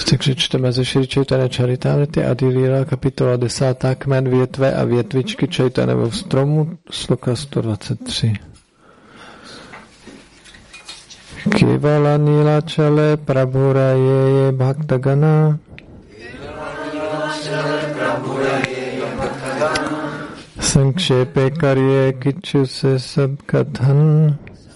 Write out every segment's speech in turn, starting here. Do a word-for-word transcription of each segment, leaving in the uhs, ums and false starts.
Takže čteme ze Šri Chaitanya Charitamrity Adi Lila, kapitola desátá, kmen, větve a větvičky Chaitanyho stromu, sloka sto dvacet tři. Kevala Nilachale Prabhuraye Bhaktagana Sankshepe Karye Kichu Se Sab Kathan.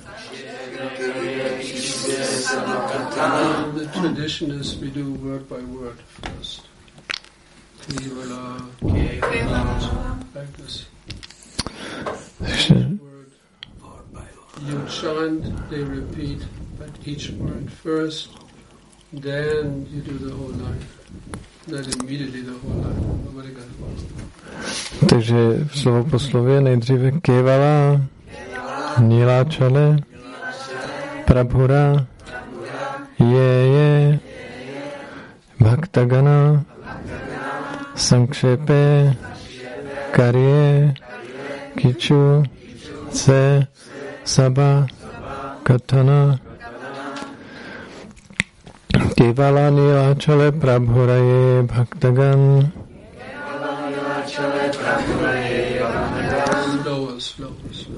The tradition is we do word by word first. Kevala, Kevala, like this. Word. You chant, they repeat, but each word first, then you do the whole line. Not immediately the whole line. Nobody got it. Takže slovo po slově nejdříve Kevala, Nilachale, Prabhura, Je je, Bhaktagana, Sankshepe, Karye, Kichu, Se, Saba, Katana, Kevala Nilachale Prabhuraye Bhaktagan. Slower, slower, slower.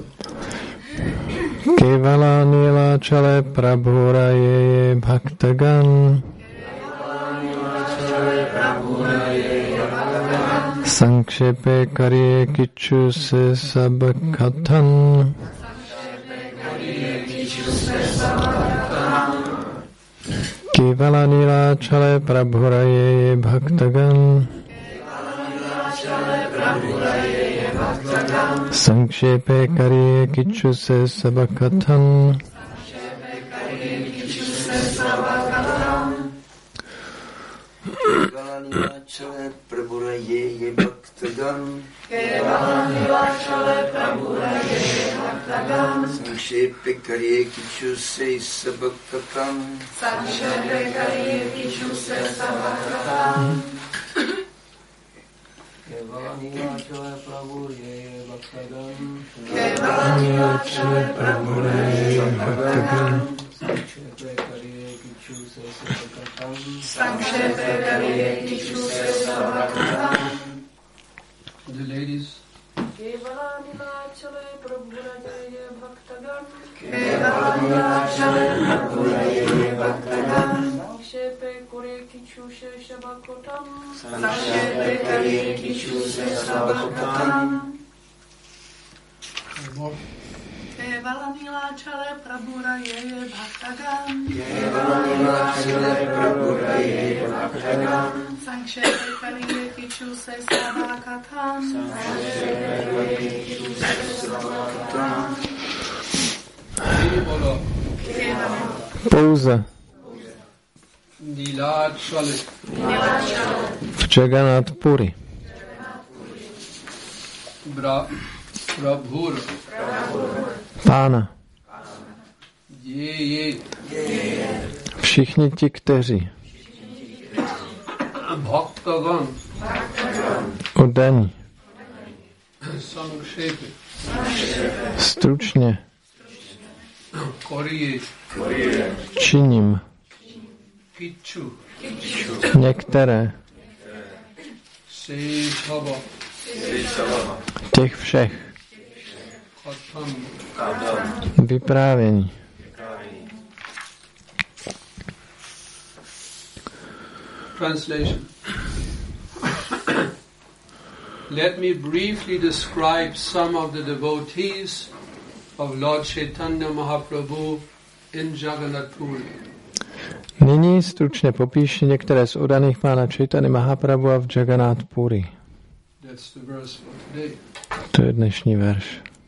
Kevala Nilachale Prabhuraye Bhaktagan Sankshepe Karye Kichu Se Sabakathan. Kevala Nilachale Prabhuraye Bhaktagan Sankshepe Karye Kichu Se Sabakathan. Kevala Nilachale Prabhuraye Bhaktagan Sankshepe Karye Kichu Se Sabakathan. Kevala Nilachale Prabhuraye Bhaktagan Kevala Nilachale Prabhuraye Bhaktagan Sankshepe Karye Kichu Se Sabakathan. Sankshepe Karye Kichu Se Sabakathan. The ladies. Kevala Nilachale Prabhuraye Bhaktagan Kevala Nilachale Prabhuraye Bhaktagan Sankshepe Karye Kichu Se Sabakathan. Sankshepe Karye Kichu Se Sabakathan. Kevala Nilachale Prabhuraye Bhaktagan Kevala Nilachale Prabhuraye Bhaktagan Sankshepe Karye Kichu Se Sabakathan. Sankshepe Karye Kichu Se Sabakathan. Pouze Nilachale v Jagannath Puri Bra Prabhur Pána. Je je Všichni ti, kteří Bhaktagan oddaní, Sankshepe stručně Karye činím Kichu některé Se Saba těch všech Kathan. vyprávění. Translation. Let me briefly describe some of the devotees of Lord Chaitanya Mahaprabhu in Jagannath Puri. Nyní stručně popíši některé z oddaných pána Chaitanya Mahaprabhu v Jagannath Puri. That's the verse for today. To je dnešní verš.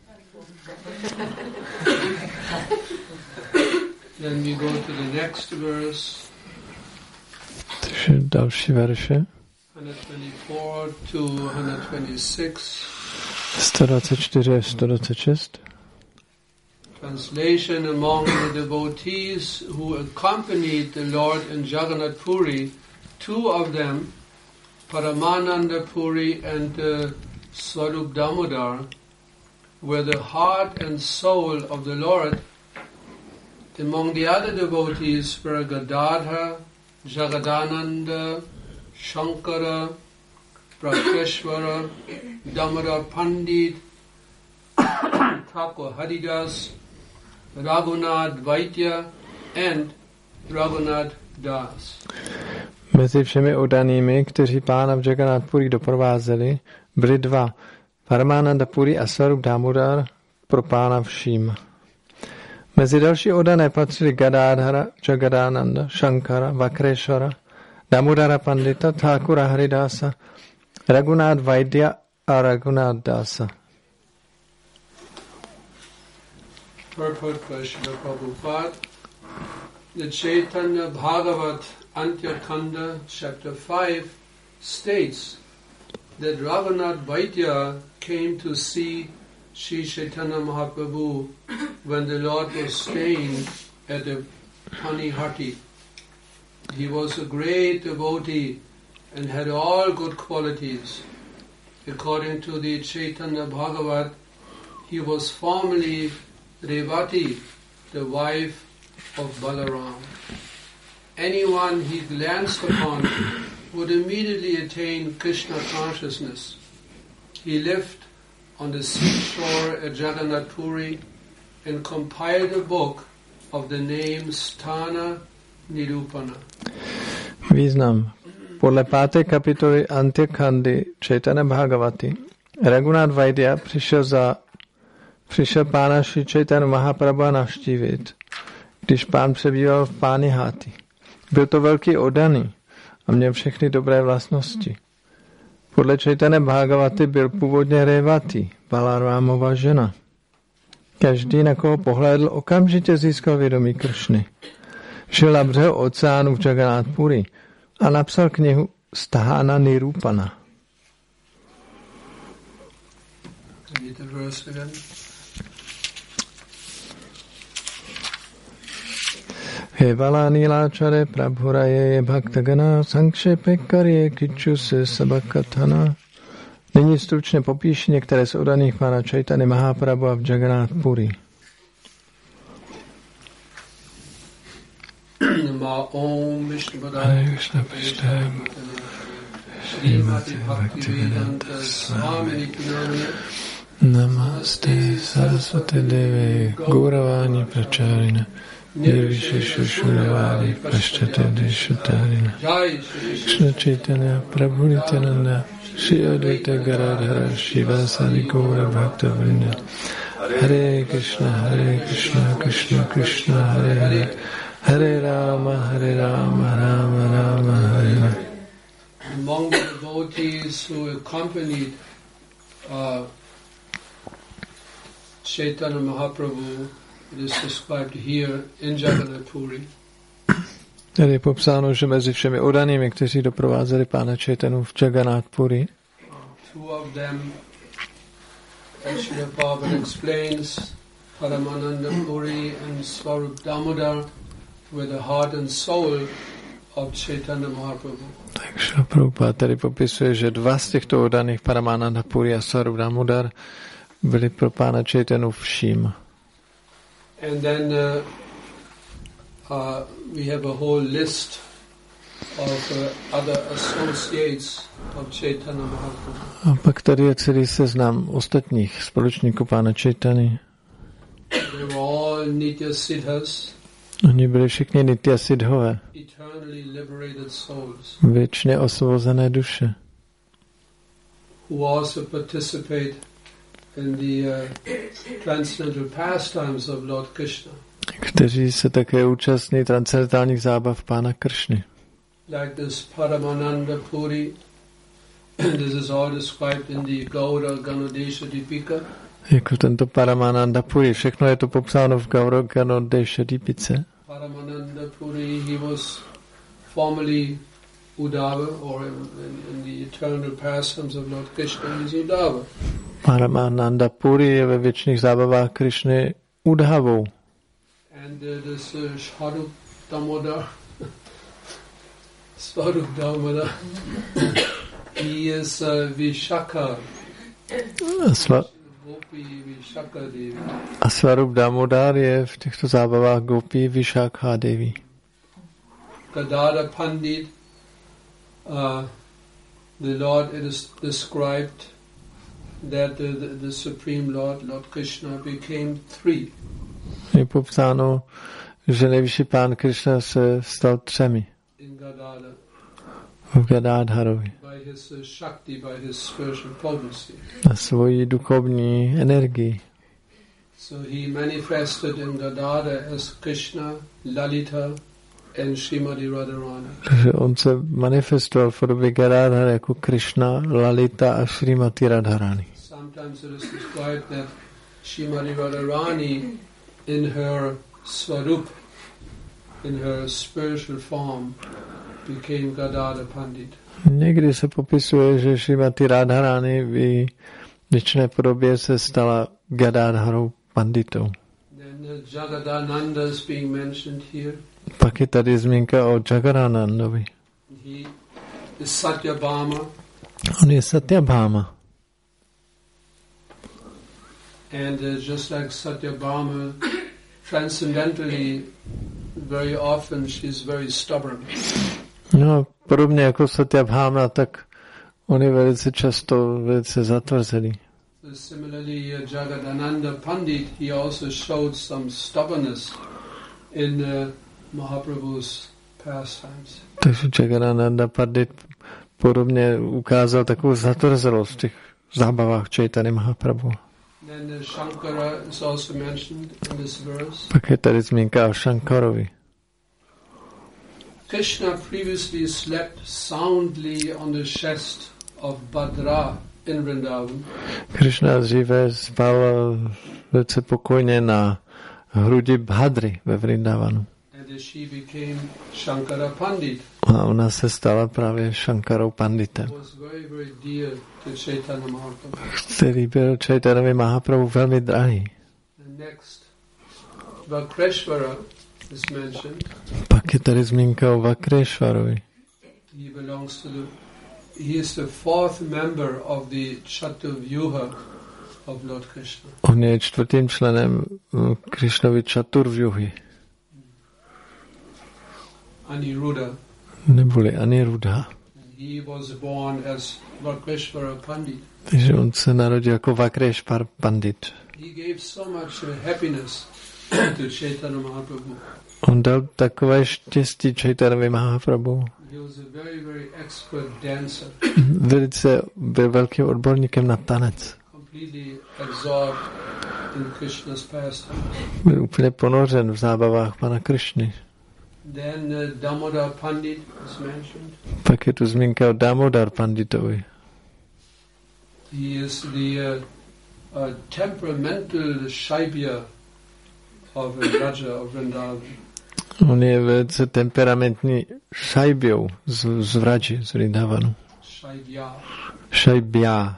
Then we go to the next verse. Takže další verše. one twenty-four to one twenty-six. sto dvacet čtyři až sto dvacet šest. Translation: among the devotees who accompanied the Lord in Jagannath Puri, two of them, Paramananda Puri and uh, Swarup Damodar, were the heart and soul of the Lord. Among the other devotees were Gadadhar, Jagadananda, Shankara, Prakeshwara, Damodar Pandit, Thakur Haridas, Raghunath Vaidya and Raghunath Das. Mezi všemi oddanými, kteří pána v Jagannath Puri doprovázeli, byli dva, Paramananda Puri a Swarup Damodar pro pána vším. Mezi další oddané patřili Gadadhara, Jagadananda, Shankara, Vakreshwara, Damodara Pandita, Thakura Haridasa, Raghunath Vaidya a Raghunath Dasa. Purport by Srila Prabhupada. The Chaitanya Bhagavat Antya Khanda chapter five states that Raghunath Vaidya came to see Sri Chaitanya Mahaprabhu when the Lord was staying at the Panihati. He was a great devotee and had all good qualities. According to the Chaitanya Bhagavat, he was formerly Revati, the wife of Balaram. Anyone he glanced upon would immediately attain Krishna consciousness. He lived on the seashore at Jagannath Puri and compiled a book of the name Sthana Nirupana. Význam. Podle páté kapitoly Antya-khandy Chaitanya Bhagavati Raghunath Vaidya přišel za přišel pána Šri Chaitanya Mahaprabhu navštívit, když pán přebýval v Panihati. Byl to velký oddaný a měl všechny dobré vlastnosti. Podle Chaitanya Bhagavati byl původně Revati, Balarámova žena. Každý, na koho pohlédl, okamžitě získal vědomí Kršny. Žil na břehu oceánu v Jagannath Puri a napsal knihu Sthana Nirupana. Hevala Niláčare Prabhuraje Bhaktagana Sankšepe Karye Kichu se Sabakathana. Nyní stručně popíši některé z oddaných pána Chaitanya Mahaprabhu v Jagannath Puri. Hare Krishna Krishna Srimati Bhaktivedanta Swami Namaste Saraswati Deve Gauravani Pracharina Nirvishesha Shuravali Pashchate Deshatarina Krishna Chaitanya Prabhu Nityananda Shri Advaita Garadhara Shivasari Gaura Bhakta Vrinda Hare Krishna Hare Krishna Krishna Krishna Hare Hare Hare Rama Hare Rama Rama Rama Hare Hare. Among the devotees who accompanied uh, Chaitanya Mahaprabhu, it is described here in Jagannath Puri. Tady je popsáno, že mezi všemi oddanými, kteří doprovázeli pána Chaitanu v Jagannath Puri, two of them, as Srila Prabhupada explains, Paramananda Puri and Swarup Damodar, were the heart and soul of Chaitanya Mahaprabhu. Takže Prabhupada tady popisuje, že dva z těchto oddaných, Paramananda Puri a Swarup Damodar, byli pro pána Chaitanu vším. And then uh, uh, we have a whole list of uh, other associates of Chaitanya Mahaprabhu. A pak tady je celý seznam ostatních společníků pána Chaitany. They were all Nitya Siddhas. Oni byli všichni Nitya Siddhové, Eternally liberated souls. věčně osvobozené duše, Who also participate in the uh, transcendental pastimes of Lord Krishna. kteří se také účastní transcendentálních zábav pána Kršny. Like this Paramananda Puri, this is all described in the Gaura Ganodesha Dipika. Jako tento Paramananda Puri, všechno je to popsáno v Gaura Ganodesha Dipice. Paramananda Puri, he was formerly Uddhava, or in, in, in the eternal pastimes of Lord Krishna, he is Uddhava. Paramananda Puri je ve věčných zábavách Kršny Uddhavou. And uh, this uh, Swarup Damodar, Swarup Damodar, he is uh, Vishaka. Sva- a Swarup Damodar je v těchto zábavách Gopi Vishakha Devi. Gadadhar Pandit, uh, the Lord, it is described that the, the, the Supreme Lord, Lord Krishna, became three. Je popsáno, že nejvyšší pán Krishna se stal třemi. In Gadadhar. V Gadadharovi. By his uh, Shakti, by his spiritual potency. Na svoji duchovní energii. So he manifested in Gadadhar as Krishna, Lalita and Srimati Radharani. Takže on se manifestoval v podobě Gadadhara jako Krishna, Lalita a Srimati Radharani. Sometimes it is described that Srimati Radharani in her Swarup, in her spiritual form, became Gadadhar Pandit. Někdy se popisuje, že Srimati Radharani v věčné podobě se stala Gadadharou Panditou. Then uh, Jagadananda is being mentioned here. Pak je tady zmínka o Jagadanandovi. He is Satyabhama. On je Satyabhama. And uh, just like Satyabhama, transcendentally, very often she's very stubborn. No, podobně jako Satyabhama, tak on je velice často velice zatvrzelý. So similarly, uh, Jagadananda Pandit, he also showed some stubbornness in uh, Mahaprabhu's pastimes. Takže Jagadananda Pandit podobně ukázal takovou zatvrzelost v těch zábavách Chaitanya Mahaprabhu. Then uh, Shankara is also mentioned in this verse. Pak je tady zmínka o Shankarovi. Krishna previously slept soundly on the chest of Bhadra in Vrindavan. Krishna dříve spal velice pokojně na hrudi Bhadry ve Vrindavanu. And she became Shankara Pandit. A ona se stala právě Shankarou Panditem, Was very, very dear to Chaitanya Mahaprabhu. který byl Chaitanya Mahaprabhu velmi drahý. And next, Vakreshvara is mentioned. Pak je tady zmínka o Vakreshvarovi. He belongs to the, he is the fourth member of the Chatuvyuha of Lord Krishna. On je čtvrtým členem Krishnovy Chaturvyuhy, Aniruddha. neboli Aniruddha. He was born as Vakreshvara Pandit. Takže on se narodil jako Vakreshvar Pandit. He gave so much uh, happiness to Chaitanya Mahaprabhu. On dal takové štěstí Chaitanya Mahaprabhu. He was a very, very expert dancer, Velice byl velkým odborníkem na tanec. completely absorbed in Krishna's pastimes. Byl úplně ponořen v zábavách pana Krishny. Then uh, Damodar Pandit is mentioned. Pak je tu zmínka o Damodar Panditovi. He is the uh, uh, temperamental Shaibya of a Raja of Vrindavan. On je velice temperamentní šajbjou z, z Vraji, z Vrindavanu. Shaibya. Šajbja.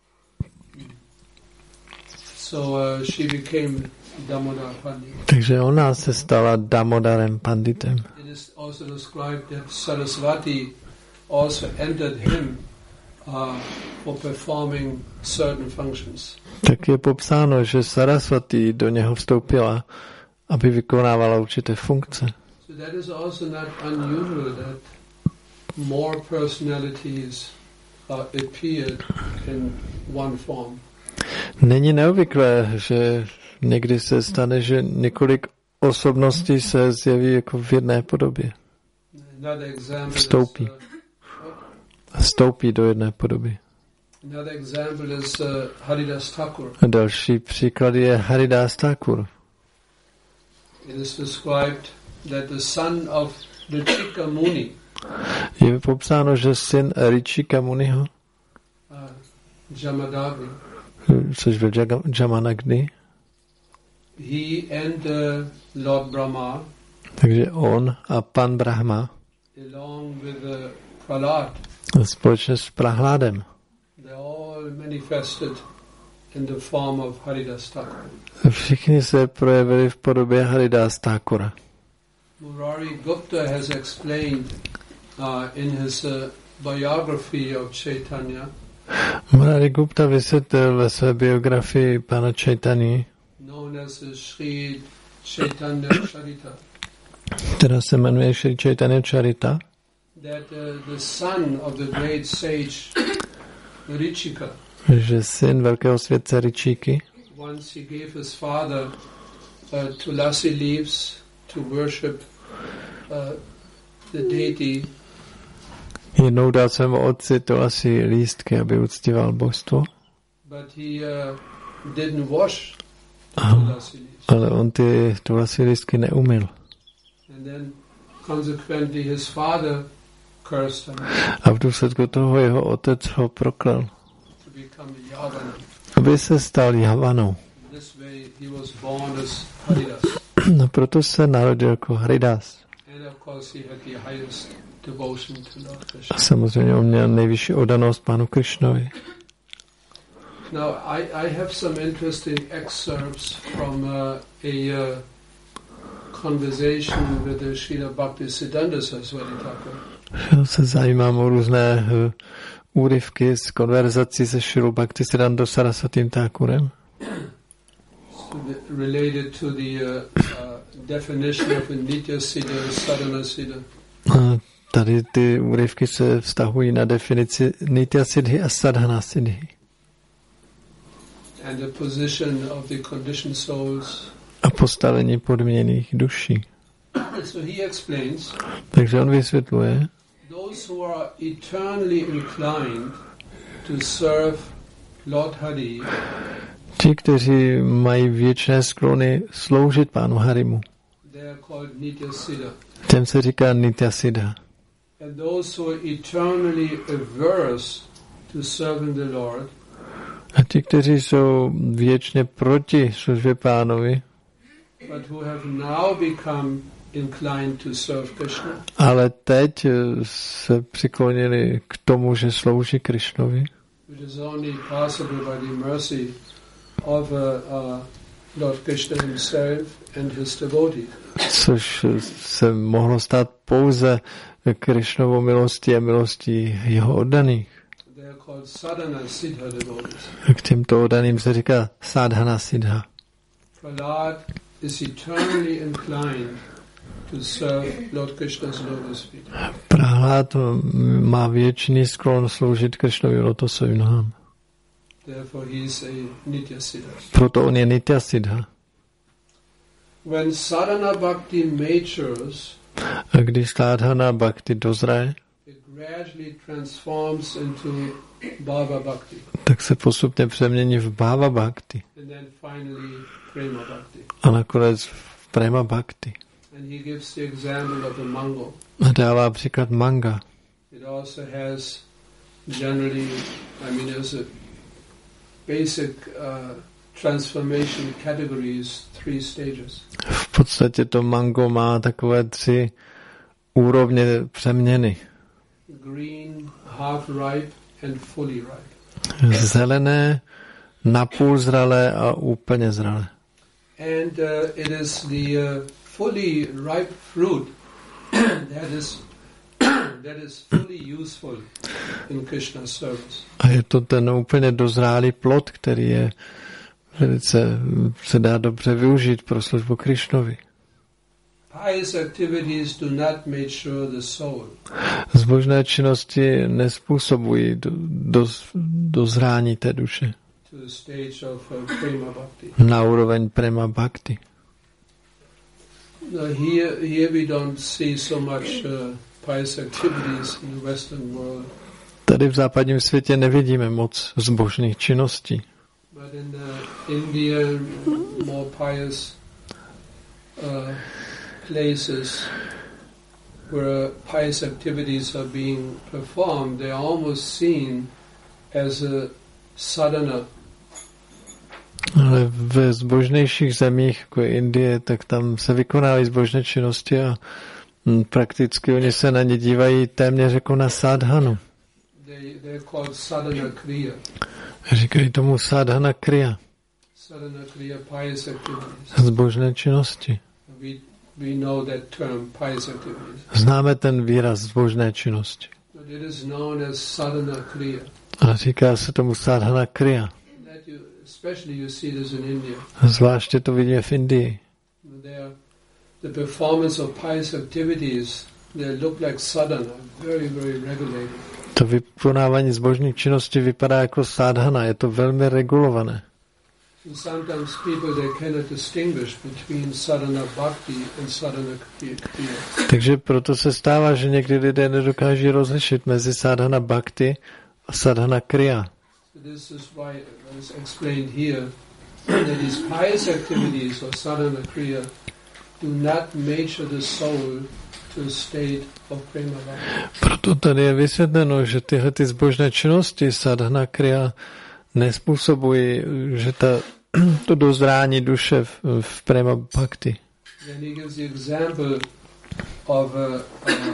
So uh, she became Damodar Pandit. Takže ona se stala Damodarem Panditem. It is also described that Saraswati also entered him uh, for performing certain functions. Tak je popsáno, že Saraswati do něho vstoupila, aby vykonávala určité funkce. So that is also not unusual that more personalities uh, appeared in one form. Není neobvyklé, že někdy se stane, že několik osobností se zjeví jako v jedné podobě. Another example Vstoupí. is, uh, Vstoupí do jedné podoby. another example is uh, Haridas Thakur. A další příklad je Haridas Thakur. It is described that the son of Richika Muni, Je popsáno, že syn Richika Muniho, uh, Jamadagni, což byl Jamanagni, he and uh, Lord Brahma, takže on a pan Brahma along with uh, Prahlad, společně s Prahládem, they all manifested in the form of Haridas Thakur. všichni se projevili v podobě Haridas Thakura. Murari Gupta has explained uh, in his uh, biography of Chaitanya, Murari Gupta vysvětlil ve své biografii pana Chaitanya, known as uh, Sri Chaitanya Charita. která se jmenuje Šri Chaitanya Charita, that uh, the son of the great sage Richika, že syn velkého světce Richíky once he gave his father uh, tulasi leaves to worship uh, the deity. Jednou dal svému otci to asi lístky, aby uctíval božstvo. But he uh, didn't wash the Aha. tulasi leaves. Ale on ty tulasi lístky neumyl. And then consequently his father cursed him A v důsledku toho jeho otec ho proklal, to become a Yavana. aby se stal Javanou. This way he was born as Haridas. No proto se narodil jako Haridas. And of course he had the highest devotion to Lord A Krishna. samozřejmě on měl nejvyšší oddanost Pánu Krišnovi. Now I, I have some interesting excerpts from uh, a uh, conversation with the Srila Bhaktisiddhanta Saraswati Thakur. Já se zajímám o různé uh, úryvky z konverzací se Šrilou Bhaktisiddhantou Saraswatim Thakurem, So the- related to the uh, uh, definition of a Nitya Siddha and Sadhana Siddha. A tady ty úryvky se vztahují na definici Nitya Siddhi a Sadhana Siddhi And the position of the conditioned souls. a postavení podměněných duší. So he explains, Takže on vysvětluje, those who are eternally inclined to serve Lord Hari, ti, kteří mají věčné sklony sloužit Pánu Harimu, they are called Nitya Siddha. těm se říká Nitya Siddha. And those who are eternally averse to serving the Lord, A ti, kteří jsou věčně proti službě Pánovi, but who have now become inclined to serve Krishna, ale teď eh, se přiklonili k tomu, že slouží Krišnovi, which is only possible by the mercy of uh, uh, Lord Krishna himself and his devotees. což se mohlo stát pouze Krišnovou milostí a milostí jeho oddaných. They are called sadhana siddha devotees. K těmto oddaným se říká Sadhana Siddha. Prahlad is eternally inclined to serve Lord Krishna's lotus feet. Prahlad má věčný sklon sloužit Krišnovi lotosovým nohám. Therefore he is a Nitya Siddha. Proto on je Nitya Siddha. When sadhana bhakti matures, A když Sadhana Bhakti dozraje, it gradually transforms into bhava bhakti tak se postupně přemění v Bhava Bhakti and then finally prema bhakti. a nakonec v Prema Bhakti. And he gives the example of the mango. A dává příklad manga. It also has generally, I mean, there's a basic uh, transformation categories, three stages. V podstatě to mango má takové tři úrovně přeměny. Green, half ripe and fully ripe. Zelené, napůl zralé a úplně zralé. And uh, it is the uh, fully ripe fruit that is that is fully useful in Krishna's service. A je to ten úplně dozrálý plod, který je velice, se dá dobře využít pro službu Krišnovi. Pious activities do not mature the soul. Zbožné činnosti nespůsobují do, do, dozrání té duše To the stage of uh, prema bhakti. na úroveň Prema Bhakti. Now here, here we don't see so much uh, pious activities in the Western world, Tady v západním světě nevidíme moc zbožných činností, but in the Indian, more pious uh, places where pious activities are being performed, they are almost seen as a sadhana. ale ve zbožnějších zemích, jako je Indie, tak tam se vykonávají zbožné činnosti a mm, prakticky oni se na ně dívají téměř jako na sadhanu. They, they're called sadhana kriya. Říkají tomu sadhana kriya, Sadhana kriya, pious activities. zbožné činnosti. We, we know that term, pious activities. Známe ten výraz zbožné činnosti. But it is known as sadhana kriya. A říká se tomu sadhana kriya. That you, especially you see this in India. Zvláště to vidíme v Indii. There, the performance of pious activities, they look like sadhana, very, very regulated. To vykonávání zbožných činností vypadá jako sadhana, je to velmi regulované. And sometimes people, they cannot distinguish between sadhana bhakti and sadhana kriya. Takže proto se stává, že někdy lidé nedokáží rozlišit mezi sadhana bhakti a sadhana kriya. So this is why it is explained here that these pious activities of sadhana kriya do not measure the soul to a state of prema bhakti. Proto tady je vysvětleno, že tyhle ty zbožné činnosti sadhana kriya nespůsobují, že ta, to dozrání duše v, v prema bhakti. Then he gives the example of a, a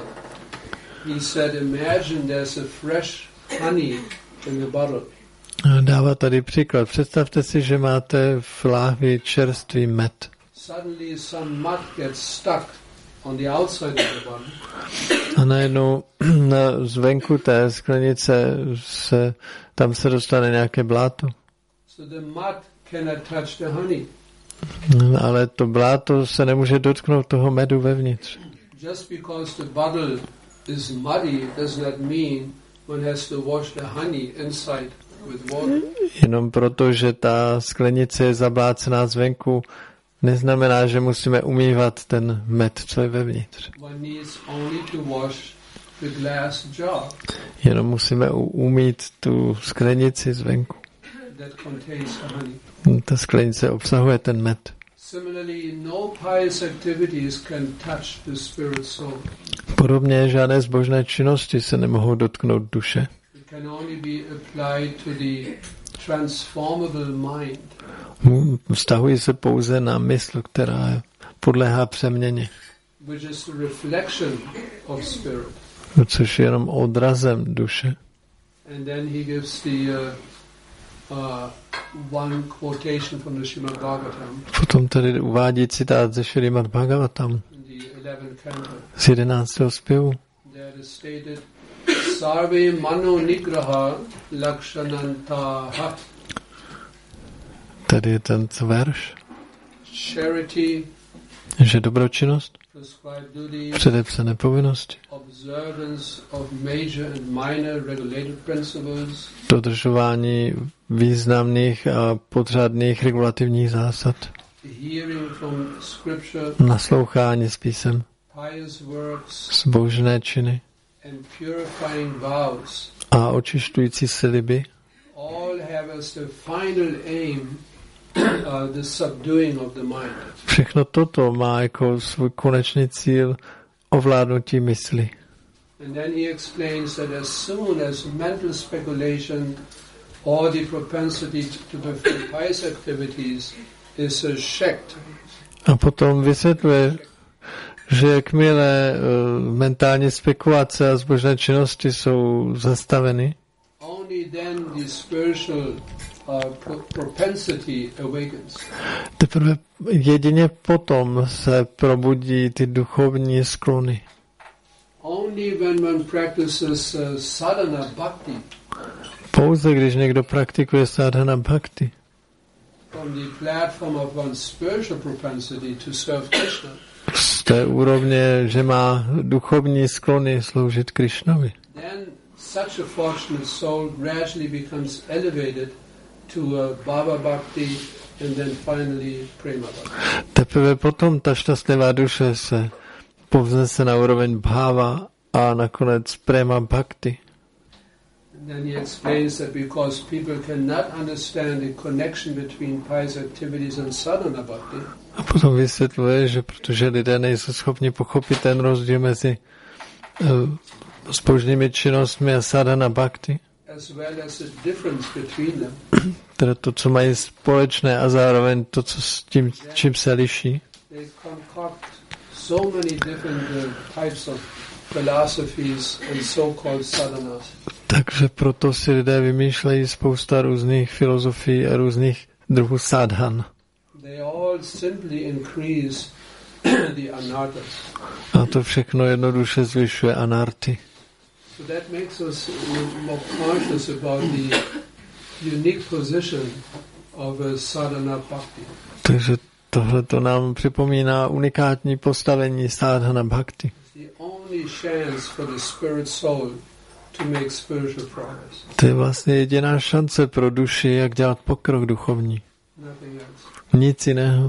he said, imagine there's a fresh honey in the bottle. Dává tady příklad. Představte si, že máte v láhvi čerstvý med. Suddenly some mud gets stuck on the outside of the bottle. A najednou na zvenku té sklenice se, tam se dostane nějaké bláto. So the mud cannot touch the honey. Ale to bláto se nemůže dotknout toho medu vevnitř. Just because the bottle is muddy does not mean one has to wash the honey inside with water. Jenom proto, že ta sklenice je zablácená zvenku, neznamená, že musíme umývat ten med, co je vevnitř. One needs only to wash the glass jar Jenom musíme umýt tu sklenici zvenku. that contains the honey. Ta sklenice obsahuje ten med. Similarly, no pious activities can touch the spirit soul. Podobně žádné zbožné činnosti se nemohou dotknout duše. It can only be applied to the transformable mind. Vztahují se pouze na mysl, která podléhá přeměně, Which is the reflection of spirit. což je jenom odrazem duše. And then he gives the uh, uh, one quotation from the Srimad Bhagavatam Potom tady uvádí citát ze Srimad Bhagavatam in the eleventh canto. z jedenáctého zpěvu. There is stated, Sarve mano nigraha lakshanantaha. Tady je ten verš, Charity, že dobročinnost, prescribed duties, předepsané povinnosti, observance of major and minor regulated principles, dodržování významných a podřadných regulativních zásad, hearing from scripture, naslouchání s písem, pious works, zbožné činy and purifying vows, a očišťující sliby, all have as the final aim uh, the subduing of the mind. všechno toto má jako svůj konečný cíl ovládnutí mysli. And then he explains that as soon as mental speculation or the propensity to perform pious activities is uh, checked, A potom vysvětluje, že jakmile uh, mentální spekulace a zbožné činnosti jsou zastaveny, only then the spiritual uh, pro- propensity awakens. teprve jedině potom se probudí ty duchovní sklony. Only when one practices uh, sadhana bhakti Pouze když někdo praktikuje sadhana bhakti from the platform of one's spiritual propensity to serve Krishna, z té úrovně, že má duchovní sklony sloužit Krišnovi, then such a fortunate soul gradually becomes elevated to uh, bhava bhakti and then finally prema bhakti. teprve potom ta šťastlivá duše se povznese na úroveň bhava a nakonec prema bhakti. And then he explains that because people cannot understand the connection between pious activities and sadhana bhakti, A potom vysvětluje, že protože lidé nejsou schopni pochopit ten rozdíl mezi uh, zbožnými činnostmi a sadhana bhakti, as well as the difference between them, teda to, co mají společné a zároveň to, co s tím, čím se liší, they concoct so many different uh, types of philosophies and so-called sadhanas. takže proto si lidé vymýšlejí spousta různých filozofií a různých druhů sadhan. They all simply increase the anarthas. A to všechno jednoduše zvyšuje anarty. So that makes us more conscious about the unique position of a sadhana bhakti. Takže tohle to nám připomíná unikátní postavení sadhana bhakti. The only chance for the spirit soul to make spiritual progress. To je vlastně jediná šance pro duši, jak dělat pokrok duchovní. Nothing else. Nic jiného.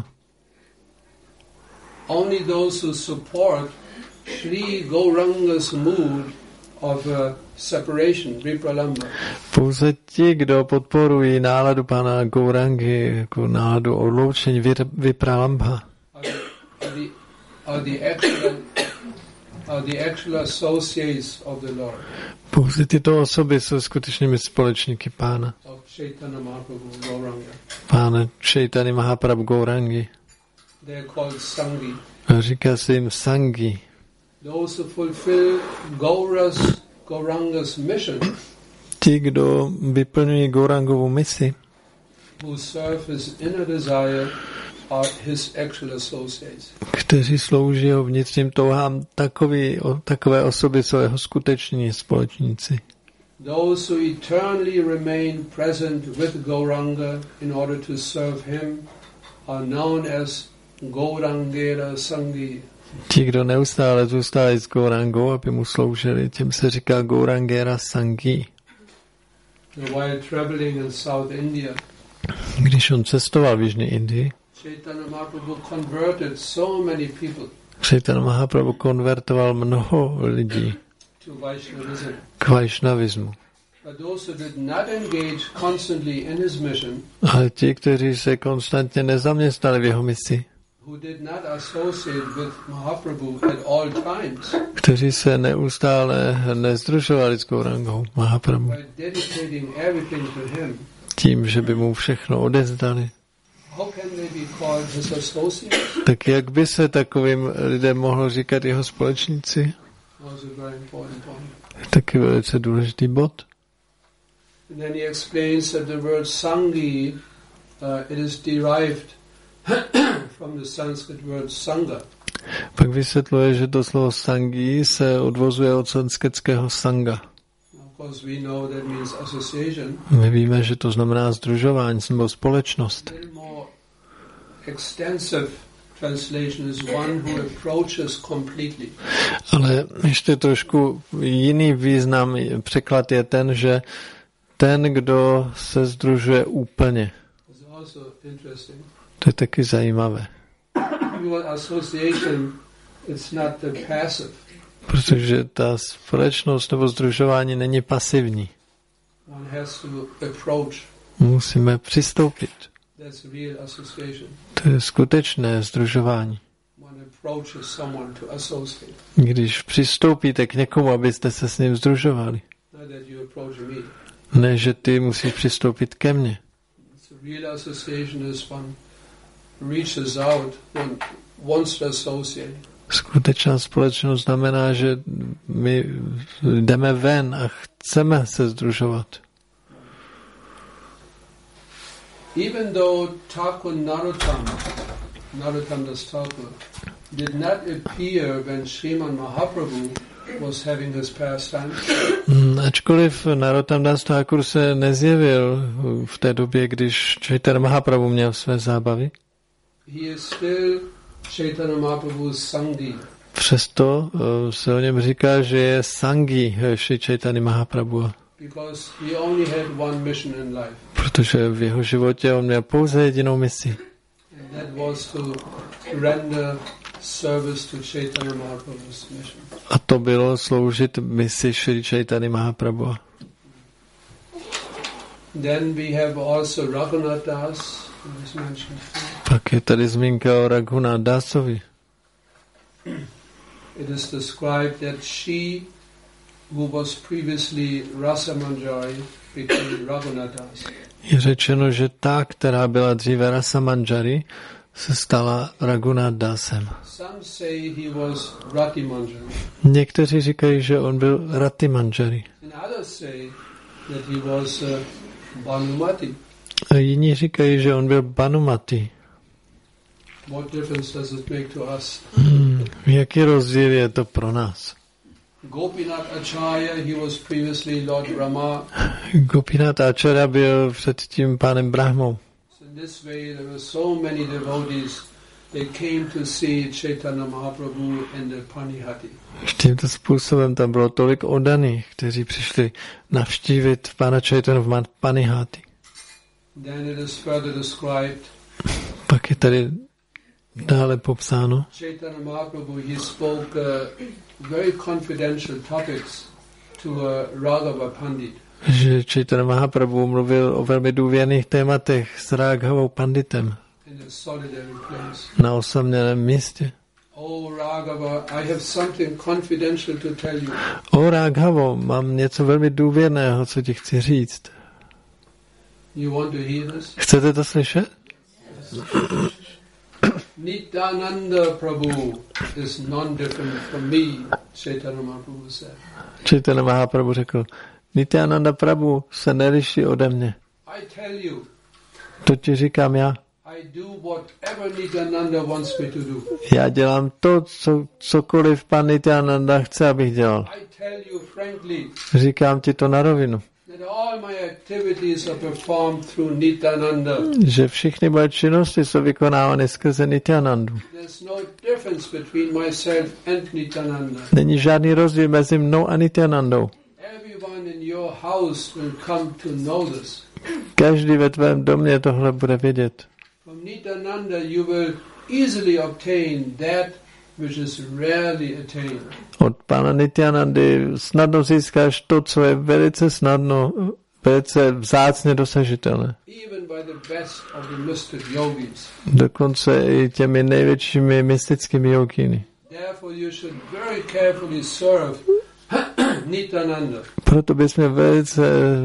Only those who support Sri Gauranga's mood of uh, separation, vipralamba, Pouze ti, kdo podporují náladu pána Gaurangy, jako náladu odloučení, vir- vipralambha, are the, are the, are the actual are the actual associates of the Lord, pouze tyto osoby jsou skutečnými společníky pána. of Chaitanya Mahaprabhu Gauranga. Pána Chaitanya Mahaprabhu Gaurangy. They are called Sangi. A říká se jim Sangi. Those who fulfill Gaura's, Gauranga's mission, Ti, kdo vyplňují Gaurangovou misi, who serve his inner desire, are his actual associates. kteří slouží jeho vnitřním touhám, takový, o, takové osoby jsou jeho skuteční společníci. Those who eternally remain present with Gauranga in order to serve him are known as Gaurangera Sangi. Ti, kdo neustále zůstali s Gaurangou, aby mu sloužili, těm se říká Gaurangera Sangi. While traveling in South India, Když on cestoval v Jižní Indii, Chaitanya Mahaprabhu converted so many people Chaitanya Mahaprabhu konvertoval mnoho lidí to Vaishnavism. k Vaishnavismu. But those who did not engage constantly in his mission, Ale ti, kteří se konstantně nezaměstnali v jeho misi, who did not associate with Mahaprabhu at all times, kteří se neustále nezdružovali s Gaurangou Mahaprabhu, by dedicating everything to him, tím, že by mu všechno odezdali, how can they be called his associates? tak jak by se takovým lidem mohlo říkat jeho společníci? That was a very important point. Taky velice důležitý bod. And then he explains that the word Sangi, uh, it is derived from the Sanskrit word Sangha. Pak vysvětluje, že to slovo Sangi se odvozuje od sanskritského sanga. Of course, we know that means association. My víme, že to znamená sdružování nebo společnost. A little more extensive translation is one who approaches completely. Ale ještě trošku jiný význam, překlad je ten, že ten, kdo se sdružuje úplně. It's also interesting. To je taky zajímavé. Your association, it's not the passive. Protože ta společnost nebo sdružování není pasivní. One has to approach. Musíme přistoupit. That's real association. To je skutečné sdružování. One approaches someone to associate. Když přistoupíte k někomu, abyste se s ním sdružovali. Not that you approach me. Ne, že ty musíš přistoupit ke mně. It's a real association is one reaches out and wants to associate. Skutečná společnost znamená, že my jdeme ven a chceme se sdružovat. Even though Thakur Narottam, Narottam Das Thakur, did not appear when Sriman Mahaprabhu was having his pastime, Hmm, ačkoliv Narottam Das Thakur se nezjevil v té době, když Chaitanya Mahaprabhu měl své zábavy, he is still Chaitanya Mahaprabhu's Sangi. přesto uh, se o něm říká, že je Sangi Shri Chaitanya Mahaprabhu, Because he only had one mission in life, protože v jeho životě on měl pouze jedinou misi. and that was to render service to Chaitanya Mahaprabhu's mission. A to bylo sloužit misi Shri Chaitanya Mahaprabhu. Then we have also Raghunath Das, who was mentioned here. Pak je tady zmínka o Raghunath Dasovi. It is described that she, who was previously Rasa Manjari, became Raghunath Das. Je řečeno, že ta, která byla dříve Rasa Manjari, se stala Raghunath Dasem. Some say he was Rati Manjari, Někteří říkají, že on byl Rati Manjari. and others say that he was uh, Bhanumati. A jiní říkají, že on byl Bhanumati. What difference does it make to us? Hmm, jaký rozdíl je to pro nás? Gopinath Acharya, he was previously Lord Brahma. Gopinath Acharya byl předtím pánem Brahmou. So in this way there were so many devotees they came to see Chaitanya Mahaprabhu in the Panihati. Tímto způsobem tam bylo tolik oddaných, kteří přišli navštívit Pána Chaitanya v Panihati. Then it is further described. Pak je tady dále popsáno. Chaitanya Mahaprabhu, he spoke uh, very confidential topics to uh, Raghava Pandit. Že Chaitanya Mahaprabhu mluvil o velmi důvěrných tématech s Raghavou Panditem in a solitary place. na osamělém místě. Oh Raghava, I have something confidential to tell you. O Raghavo, mám něco velmi důvěrného, co ti chci říct. You want to hear this? Chcete to slyšet? Nityananda Prabhu is non-different from me, Chaitanya Mahaprabhu said. Chaitanya Mahaprabhu řekl, Nityananda Prabhu se neliší ode mě. I tell you, To ti říkám já. I do whatever Nityananda wants me to do. Já dělám to, co, cokoliv pan Nityananda chce, abych dělal. I tell you frankly Říkám ti to na rovinu, that all my activities are performed through Nityananda. že všechny moje činnosti jsou vykonávány skrze Nityanandu. There's no difference between myself and Nityananda. Není žádný rozdíl mezi mnou a Nityanandou. Everyone in your house will come to know this. Každý ve tvém domě tohle bude vědět. From Nityananda you will easily obtain that which is rarely attained. Od pána Nityanandy snadno získáš to, co je velice snadno, velice vzácně dosažitelné. Even by the best of the mystic yogis. Dokonce i těmi největšími mystickými jogíny. Therefore you should very carefully serve Nityananda. Proto bys měl velice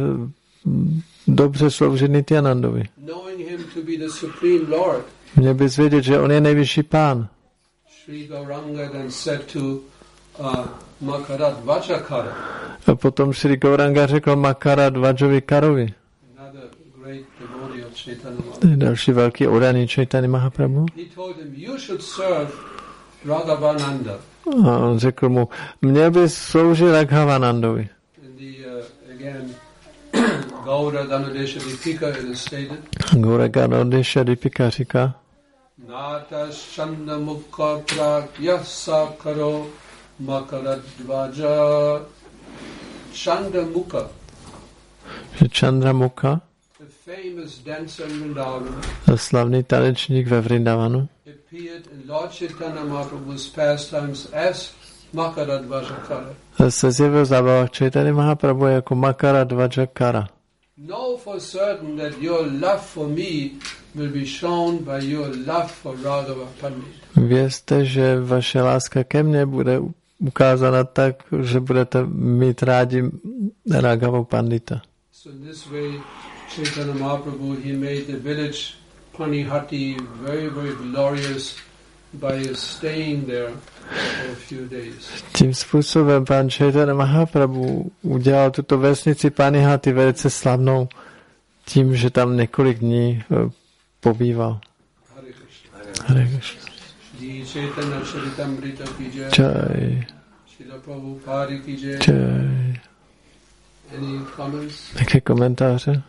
dobře sloužit Nityanandovi. Knowing him to be the supreme Lord. Měl bys vědět, že on je nejvyšší pán. Sri Gauranga then said to uh, Makarat Vajakara, A potom Sri Gauranga řekl Makarat Vajavikarovi, another great devotee of Chaitanya Mahaprabhu. další velký oddaný Chaitanya Mahaprabhu. He told him, you should serve Raghavananda. A on řekl mu, měl bys sloužit Raghavanandovi. In the, uh, again, Gaura Danadesha Dipika it is stated, Gauranga Danadesha Dipika říká, Nata Shanda Mukha Prakya Sakaro Makaradvaja Shanda Mukha, že Chandra Mukha, the famous dancer in Vrindavan, slavný tanečník ve Vrindavanu, appeared in Lord Chaitanya Mahaprabhu's pastimes as Makaradvajakara. se zjevil v zábavách Chaitanya Mahaprabhu jako Makaradvajakara. Know for certain that your love for me will be shown by your love for Raghava Pandit. Vězte, že vaše láska ke mně bude ukázána tak, že budete mít rádi Raghavu Pandita. So in this way, Chaitanya Mahaprabhu, he made the village Panihati very, very glorious by staying there for a few days. Tím způsobem pán Chaitanya Mahaprabhu udělal tuto vesnici Panihati velice slavnou tím, že tam několik dní pobýval. Hare Krishna. Hare Krishna. Shri Chaitanya Charitamrita ki jai. Jai. Srila Prabhupada ki jai. Jai. Any comments? Jaké komentáře?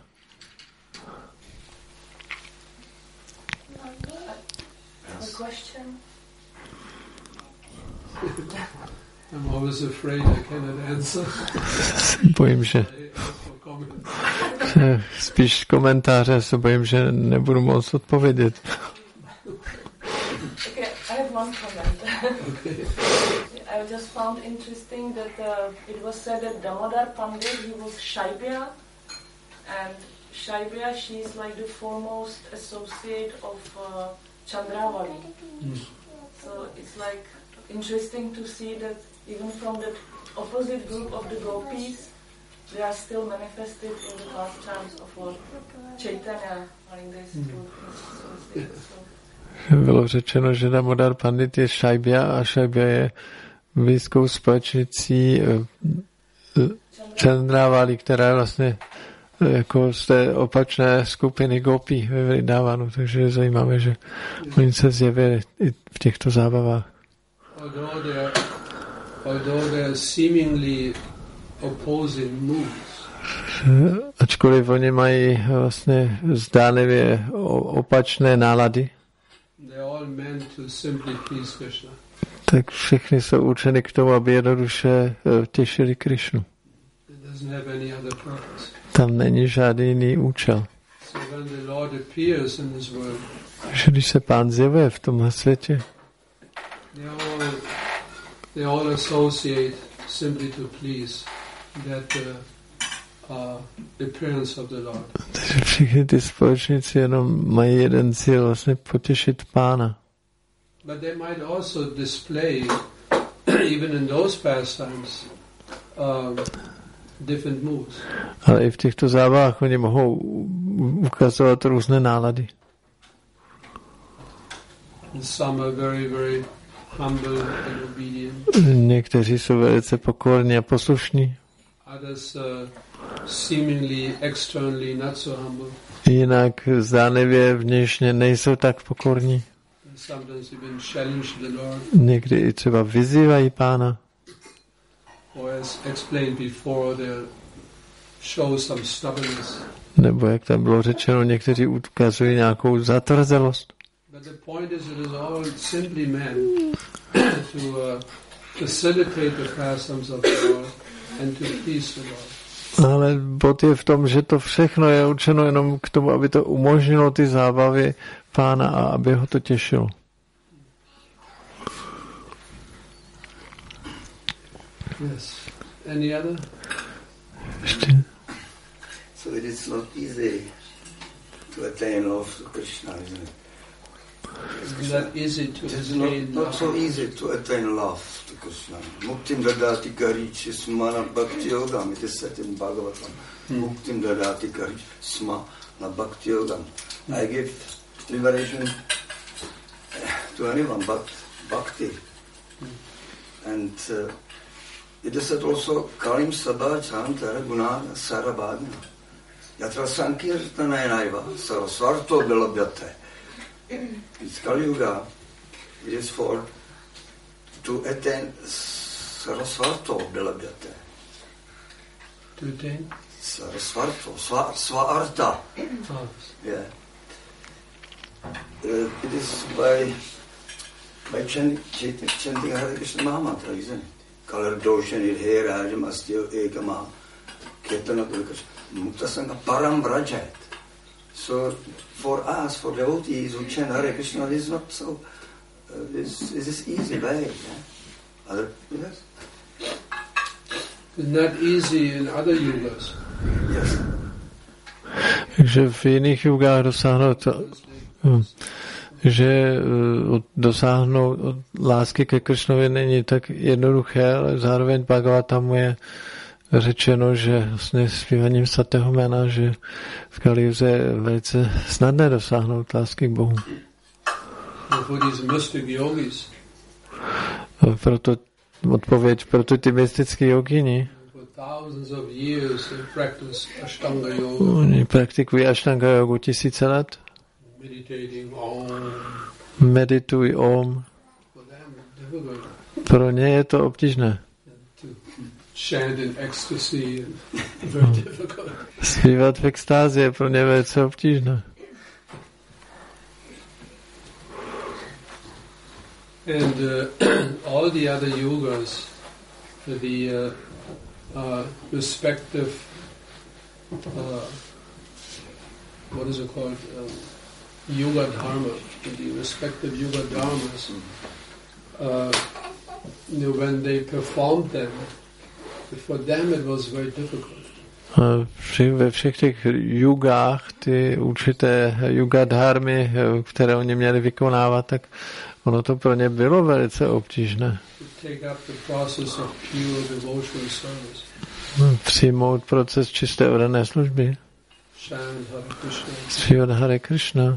Question. I'm always afraid I cannot answer. Bojím, že I ask for comments. spíš komentáře, se bojím, že nebudu moct odpovědět. Okay, I have one comment. Okay. I just found interesting that uh, it was said that Damodar Pandit, he was Shaibya, and Shaibya, she is like the foremost associate of uh, Chandravali. Mm. So it's like interesting to see that even from the opposite group of the gopis, they are still manifested in the pastimes of Lord Chaitanya, like this group is associated. So Bylo řečeno, že Damodar Pandit je Shaibya a Shaibya je blízkou společnicí Chandravali, která je vlastně jako z té opačné skupiny gopí ve Vrindavanu, takže je zajímavé, že oni se zjevili i v těchto zábavách. Although they are, although they are seemingly opposing moods, Ačkoliv oni mají vlastně zdánlivě opačné nálady, They're all meant to simply please Krishna. Tak všechny jsou určeny k tomu, aby jednoduše těšili Krišnu. It doesn't have any other purpose. Tam není žádný jiný účel. So when the Lord appears in this world, že když se Pán zjevuje v tomhle světě, they all, they all associate simply to please that uh, uh, appearance of the Lord. Takže všichni ty společníci jenom mají jeden cíl, vlastně potěšit Pána. But they might also display, even in those pastimes, um, different moods. Ale i v těchto zábavách oni mohou ukazovat různé nálady. Some are very, very humble and obedient. Někteří jsou velice pokorní a poslušní. Others uh, seemingly externally not so humble. Jinak zdánlivě vnějšně nejsou tak pokorní. Sometimes even challenge the Lord. Někdy i třeba vyzývají Pána. Or as explained before, they show some stubbornness. Nebo jak tam bylo řečeno, někteří ukazují nějakou zatvrzelost. But the point is, it is all simply meant to uh, facilitate the pastimes of the Lord and to please the Lord. Ale bod je v tom, že to všechno je určeno jenom k tomu, aby to umožnilo ty zábavy Pána a aby ho to těšilo. Yes. Any other? Ještě? So it is not easy to attain love to Krishna, isn't it? It's not easy to It is attain not, not so easy to attain love to Krishna. Muktim dadati karichi smana bhakti yogam. It is said in Bhagavatam. Muktim dadati karichi sma na bhakti yogam. I give liberation to anyone but bhakti. And uh, it is said also kalim sabha chantara gunana sarabhagna. Yatra sankirtana enaiva sarasvarto belabhyate. It's Kali Yuga. It is for to attain sarasvarto belabhyate. to attain. Sarasvarto, sva, svarta. Oh. Yeah. Uh, it is by by chanting, chanting Hare Krishna Mahamantra, isn't it? Kalar doshanir he rajam astyo ekama kirtana kulakash muktasanga param vrajat. So for us, for devotees who chant Hare Krishna, this is not so. Uh, this, this is easy way. Yeah? Other, yes. It's not easy in other yugas. Yes. Takže v jiných jugách dosáhnout to, že dosáhnout lásky ke Kršnovi není tak jednoduché, ale zároveň Bhagavatamu je řečeno, že vlastně zpívaním svatého jména, že v Kalijuze je velice snadné dosáhnout lásky k Bohu. Proto odpověď pro ty mystické jogini. Oni praktikují Ashtanga jogu tisíce let. Meditují Om. Pro ně je to obtížné. Zpívat v extázi je pro ně velice obtížné. And uh, all the other yogas, the uh, uh, respective, uh, what is it called, um, yoga dharma, the respective yoga dharmas, uh, you know, when they performed them, for them it was very difficult. Ve všech těch jugách, ty určité yoga dharmy, které oni měli vykonávat, tak ono to pro ně bylo velice obtížné. Přijmout proces čisté oddané služby. Zpívat Hare Krishna.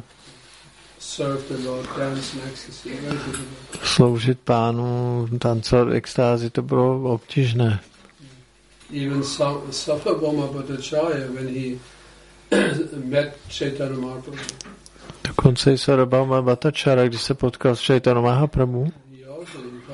Sloužit Pánu, tancovat v extázi, to bylo obtížné. Even Sarvabhauma Bhattacharya, when he met Chaitanya Mahaprabhu. Dokonce i Sarvabhauma Bhattacharya, když se potkal s Chaitanya Mahaprabhu,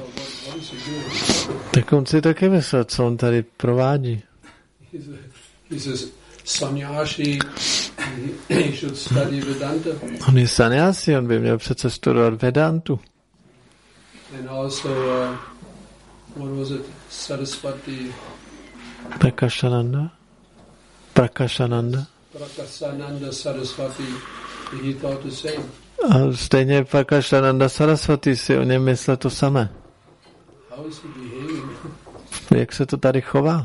tak on si taky myslel, co on tady provádí. He says, sannyasi, he should study Vedanta. On je sannyasi, on by měl přece studovat Vedantu. And also, uh, what was it, Saraswati? Prakashananda? Prakashananda? Prakasananda Saraswati, he thought the same. A stejně Prakashananda Saraswati si o něm myslel to samé. How is he behaving? Jak se to tady chová?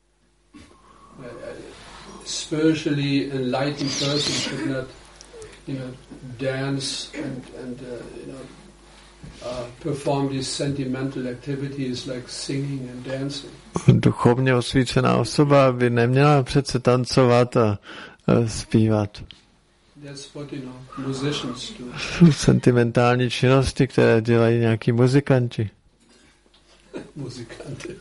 Spiritually enlightened person should not, you know, dance and, and uh, you know, uh, perform these sentimental activities like singing and dancing. Duchovně osvícená osoba by neměla přece tancovat a, a zpívat. That's what, you know, musicians do. Sentimentální činnosti, které dělají nějaký muzikanti. Muzikanti.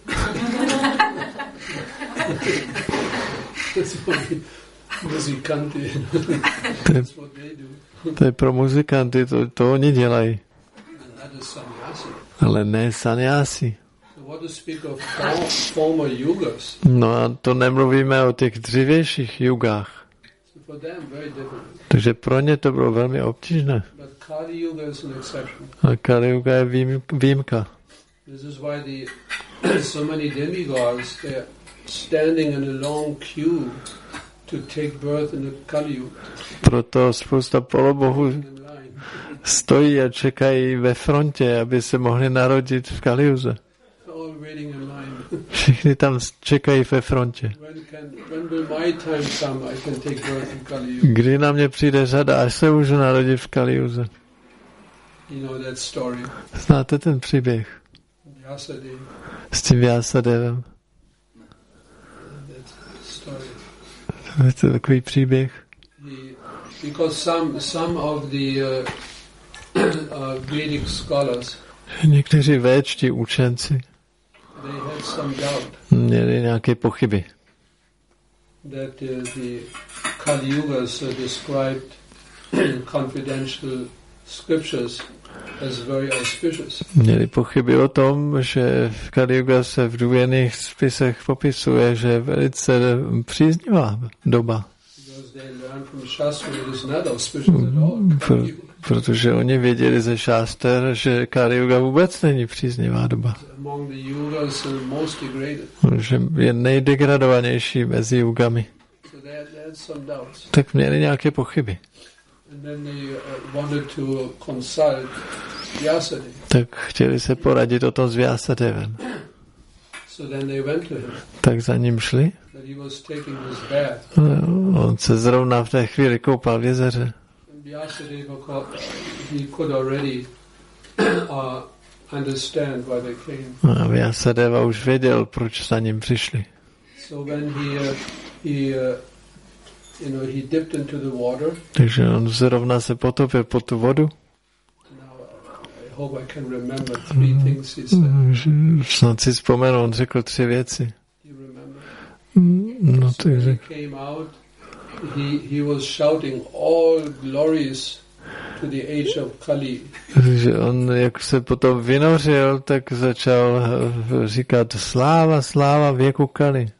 That's what we, muzikanti. That's what they do. To je pro muzikanty, to, to oni dělají. And that is sannyasi. Ale ne sannyasi. So what to speak of former yugas? No a to nemluvíme o těch dřívějších jugách. So for them, very different. Takže pro ně to bylo velmi obtížné. But Kali Yuga is an exception. A Kali Yuga je vým, výjimka. This is why the so many demigods, they're standing in a long queue to take birth in the Kali Yuga. Proto spousta polobohů stojí a čekají ve frontě, aby se mohli narodit v Kaliuze. Všichni tam čekají ve frontě. Kdy na mě přijde řada, až se můžu narodit v Kaliuze? Znáte ten příběh? S tím Vyasadevem. Je to takový příběh. Because some some of the uh, uh, Vedic scholars, někteří védští učenci, they had some doubt měli nějaké pochyby, that uh, the Kali Yugas uh, described confidential scriptures as very auspicious. Měli pochyby o tom, že v Kali Yuga se v důvěrných spisech popisuje, že je velice příznivá doba. Pro, protože oni věděli ze šáster, že Kali Yuga vůbec není příznivá doba. Že je nejdegradovanější mezi jugami. Tak měli nějaké pochyby. Tak chtěli se poradit o tom s Vyasadevem. Tak za ním šli. On se zrovna v té chvíli koupal v jezeře. A Vyasadeva už věděl, proč za ním přišli. Takže on zrovna se potopil pod tu vodu. Snad si vzpomenu, on řekl tři věci. No, takže. Takže on, jak se potom vynořil, tak začal říkat sláva, sláva věku Kali.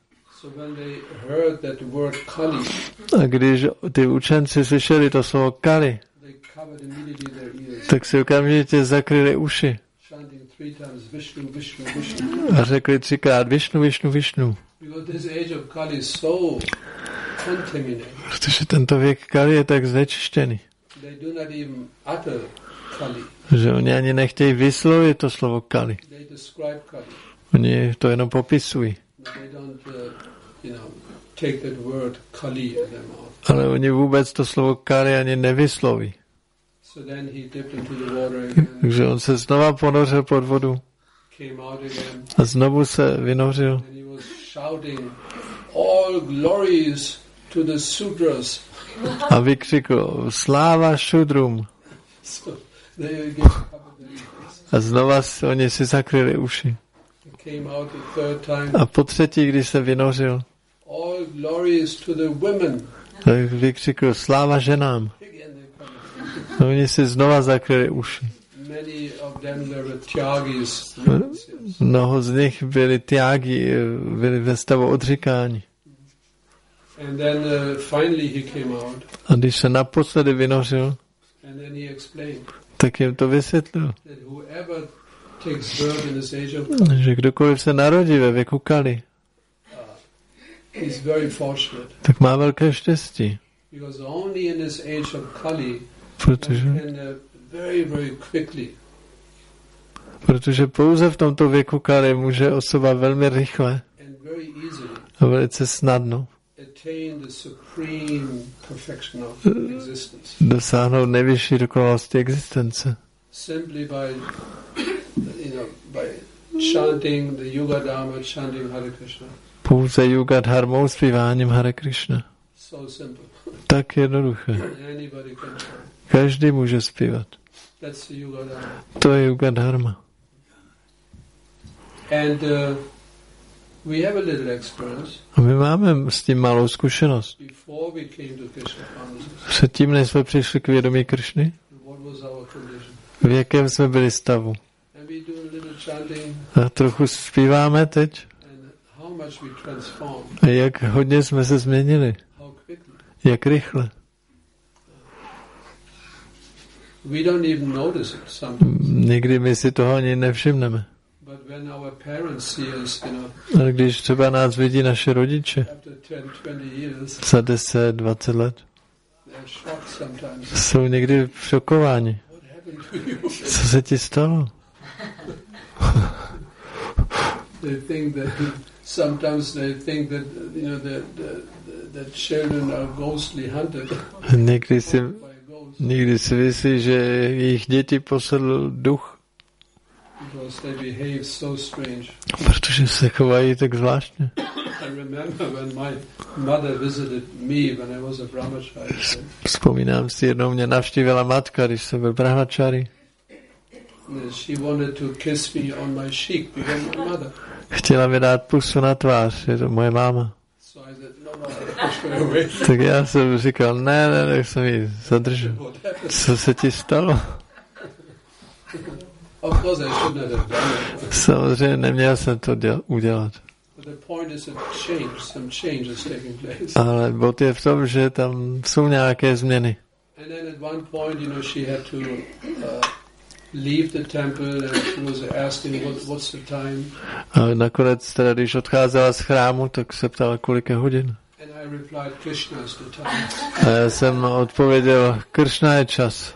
A když ty učenci slyšeli to slovo Kali, tak si okamžitě zakryli uši a řekli třikrát Višnu, Višnu, Višnu. Protože tento věk Kali je tak znečištěný, že oni ani nechtějí vyslovit to slovo Kali. Oni to jenom popisují. Ale oni vůbec to slovo Kali ani nevysloví. Takže on se znova ponořil pod vodu a znovu se vynořil a vykřikl sláva šudrum. A znova oni si zakryli uši. A po třetí, když se vynořil, tak vykřikl sláva ženám. A oni si znova zakryli uši. Mnoho z nich byli tyági, byli ve stavu odříkání. And then uh, finally he came out. A když se naposledy vynořil, And then he explained tak jim to vysvětlil, that whoever takes birth in this age of že kdokoliv se narodí ve věku Kali, uh, is very fortunate. tak má velké štěstí, Because only in this age of Kali protože, one can uh, very, very quickly protože pouze v tomto věku Kali může osoba velmi rychle and very easily a velice snadno attain the supreme perfection of existence. dosáhnout nejvyšší dokonalosti existence. Simply by, you know, by chanting the Yuga Dharma, chanting Hare Krishna. Pouze Yuga Dharmou zpíváním Hare Krishna. So simple. Tak jednoduché. Anybody can chant. Každý může zpívat. That's the Yuga Dharma. To je Yuga Dharma. And uh, we have a little experience. A my máme s tím malou zkušenost. Before we came to Krishna consciousness, Předtím, než jsme přišli k vědomí Kršny, what was our condition? v jakém jsme byli stavu. And we do a little chanting, A trochu zpíváme teď. and how much we transformed, A jak hodně jsme se změnili. how quickly. Jak rychle. We don't even notice it sometimes. Někdy my si toho ani nevšimneme. But when our parents see us, you know, Ale když třeba nás vidí naše rodiče after ten, twenty years, za deset, dvacet let, they're shocked sometimes. jsou někdy šokováni. What happened to you? Co se ti stalo? They think that sometimes they think that you know that the, the, the children are ghostly hunted Někdy si, by ghosts někdy si myslí, že jejich děti posedl duch, because they behave so strange. protože se chovají tak zvláštně. I remember when my mother visited me when I was a brahmachari. Vzpomínám si, jednou mě navštívila matka, když jsem byl brahmachari. She wanted to kiss me on my cheek because my mother. Chtěla mi dát pusu na tvář, je to moje máma. So I said, no, no, push her away. Tak já jsem říkal, ne, ne, ne, jsem ji zadržel. What happened? Co se ti stalo? Of course, I should not have done it. Samozřejmě neměl jsem to děl- udělat. But the point is that change, some change is taking place. Ale bod je v tom, že tam jsou nějaké změny. And then at one point, you know, she had to uh, leave the temple and she was asking, what, what's the time? A nakonec, teda, když odcházela z chrámu, tak se ptala, kolik je hodin. And I replied, Krishna is the time. A já jsem odpověděl, Kršna je čas.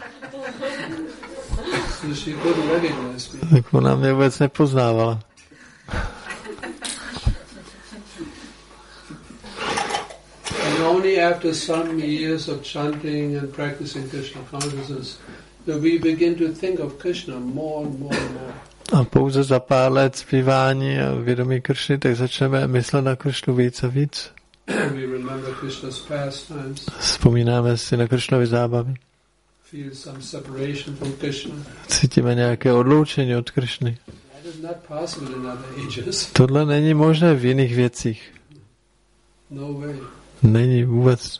So she couldn't recognize me. Tak ona mě vůbec nepoznávala. And only after some years of chanting and practicing Krishna consciousness that we begin to think of Krishna more and more and more. A pouze za pár let zpívání a vědomí Kršny, tak začneme myslet na Kršnu víc a víc. We remember Krishna's pastimes, Vzpomínáme si na Kršnovy zábavy. feel some separation from Krishna. Cítíme nějaké odloučení od Kršny. That is not possible in other ages. Tohle není možné v jiných věcích. No way. Není vůbec.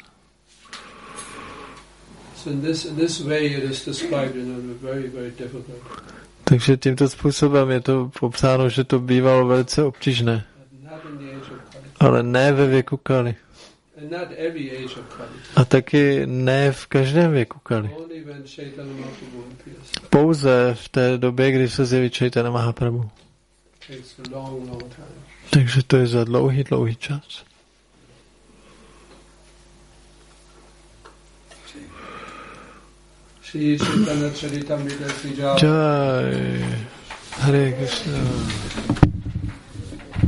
So in this in this way it is described in a very, very difficult. Takže tímto způsobem je to popsáno, že to bývalo velice obtížné. But not in the age of Kali. Ale ne ve věku Kali. And not every age of Kali. A taky ne v každém věku Kali. Only when Chaitanya Mahaprabhu appears. Pouze v té době, kdy se zjeví Chaitanya Mahaprabhu. Takes a long, long time. Takže to je za dlouhý, dlouhý čas. Shri Chaitanya Charitamrita Sri Jai. Jai. Hare Krishna.